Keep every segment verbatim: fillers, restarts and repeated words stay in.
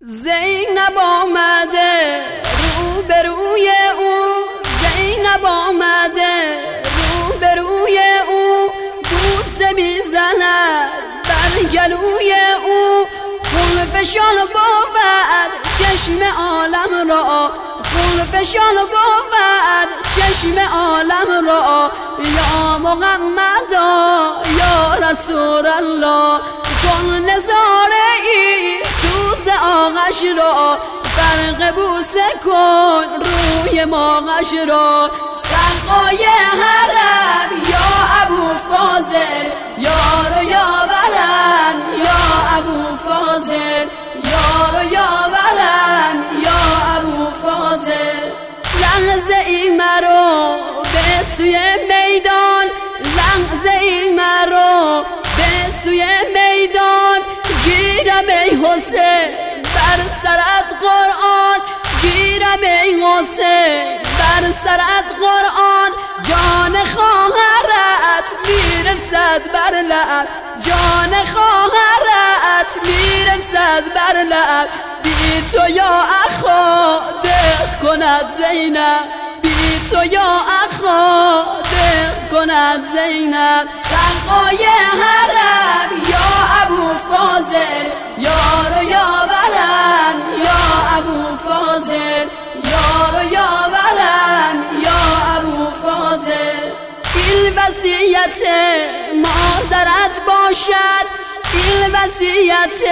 زینب آمده رو به روی او، زینب آمده رو به روی او، بوسه میزند بر گلوی او، خون فشان بود چشم عالم را، خون فشان بود چشم عالم را. یا محمدا یا رسول الله، کن نظاره ای سوز آغش را، فرق بوسه کن روی ماغش را. سقای حرم یا ابو فاضل، یار و یاورم یا ابو فاضل، یار و یاورم یا ابو فاضل. لحظه این مرو به سوی میدان، لحظه این مرو به سوی میدان، گیرم ای حسین بر سرت قرآن، گیرم ای حسین بر سرت قرآن. جان خواهرت میرسد بر لب، جان خواهرت میرسد بر لب. بی تو یا اخا دق کند زینب، بی تو یا اخا دق کند زینب. سقای حرم یا ابو فاضل، یار و یاورم یا ابو فاضل، یار و یاورم یا ابو فاضل. این وصیت مادرت باشد، این وصیت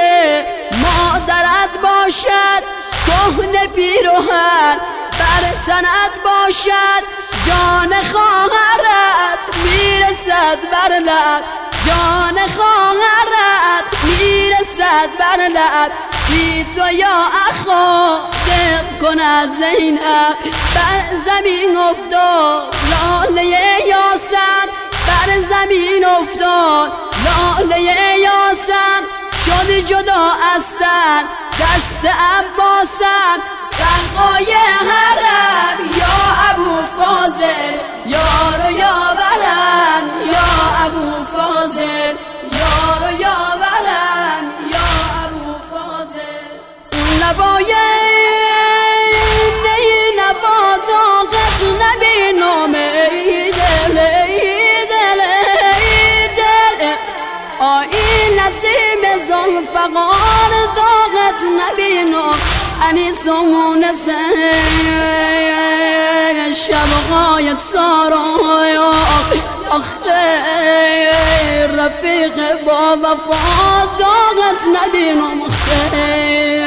مادرت باشد، کهنه پیرهن بر تنت باشد. جان خواهرت میرسد بر لب، جان خواهرت میرسد بر لب. بی تو یا اخا دق کند زینب، بر زمین افتاد لاله یاسم، بر زمین افتاد لاله یاسم. شد جدا از تن دست عباسم، سقای حرم یا ابو فاضل، یار و یاورم یا ابو فاضل، یار و یاورم یا ابو فاضل. نوای نی نوا طاقت نبینم ای دل، ای دل، ای دل. آیی نسیم ذوالفقار طاقت نبینم، انیسمون سه شبقایت سارایا. آخه رفیق با وفا طاقت نبینم خیر.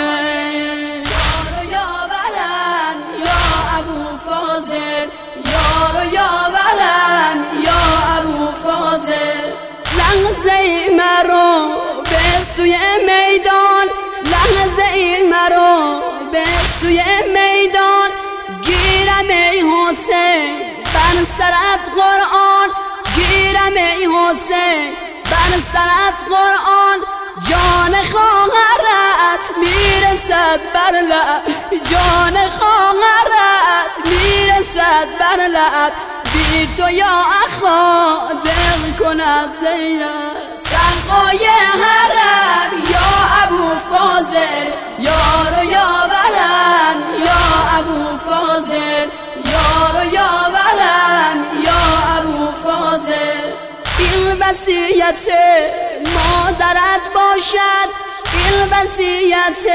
یار و یاورم یا ابو فاضل، یار و یاورم یا ابو فاضل. لحظه ای مرو به سوی میدان، لحظه ای مرو به سوی میدان، گیرم ای حسین بر سرت قرآن، گیرم ای حسین بر سرت قرآن. جان خواهرت میرسد بر لب، جان خواهرت میرسد بر لب. بی تو یا اخا دق کند زینب. سقای حرم یا ابو فاضل، یار و یاورم یا ابو فاضل، یار و یاورم یا ابو فاضل. این وصیت مادرت باشد، این وصیت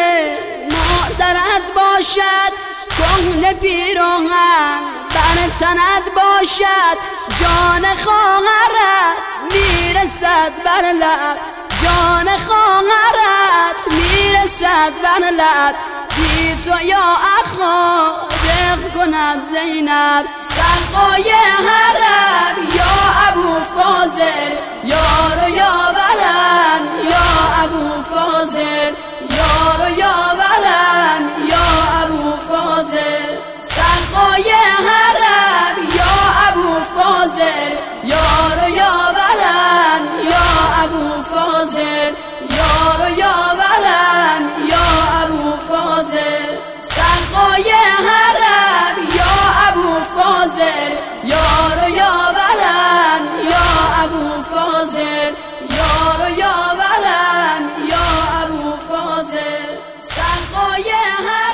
مادرت باشد، کهنه پیرهن بر تنت باشد. جان خواهرت میرسد بر لب، جان خواهرت میرسد بر لب. بی تو یا اخا دق کند زینب. سقای حرم یا ابو فاضل، یار و یاورم یا ابو فاضل، یار و یاورم یا ابو فاضل. سقای حرم یا ابو فاضل، یار و یاورم یا ابو فاضل، یار و یاورم یا ابو فاضل. سقای حرم یا ابو فاضل، یار و یاورم یا ابو فاضل، یار و یاورم یا ابو فاضل. لقای هم